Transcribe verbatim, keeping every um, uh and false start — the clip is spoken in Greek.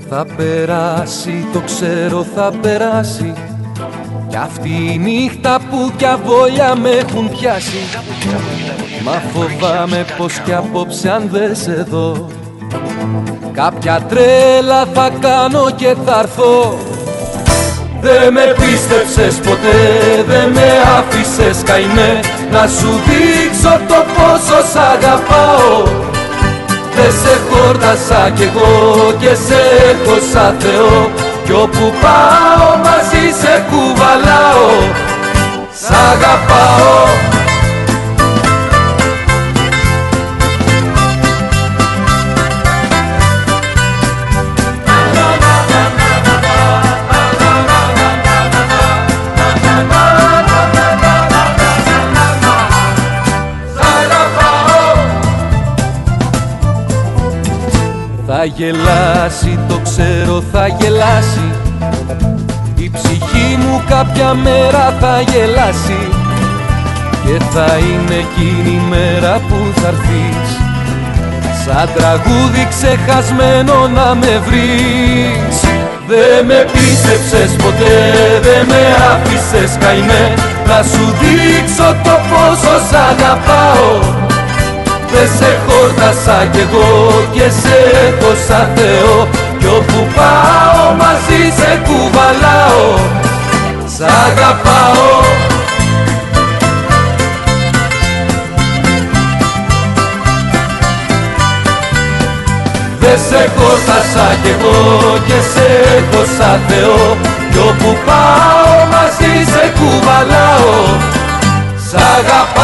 Θα περάσει, το ξέρω θα περάσει, κι αυτή η νύχτα που κι αβόλια με έχουν πιάσει. Μα φοβάμαι πως κι απόψε αν δεν σε δω, κάποια τρέλα θα κάνω και θα έρθω. Δε με πίστεψες ποτέ, δε με άφησες καημέ, να σου δείξω το πόσο σ' αγαπάω. Δε σε χόρτασα κι εγώ και σε έχω σαν Θεό, κι όπου πάω μαζί σε κουβαλάω. Σ' αγαπάω. Θα γελάσει, το ξέρω θα γελάσει, η ψυχή μου κάποια μέρα θα γελάσει, και θα είναι εκείνη η μέρα που θα έρθεις, σαν τραγούδι ξεχασμένο να με βρεις. Δε με πίστεψες ποτέ, δε με άφησες καημέ, να σου δείξω το πόσο σ' αγαπάω. Δε σε χόρτασα κι εγώ και σε έχω σαν Θεό, κι όπου πάω μαζί σε κουβαλάω. Σ' αγαπάω. Δε σε χόρτασα κι εγώ και σε έχω σαν Θεό, κι όπου πάω μαζί σε κουβαλάω. Σ' αγαπάω.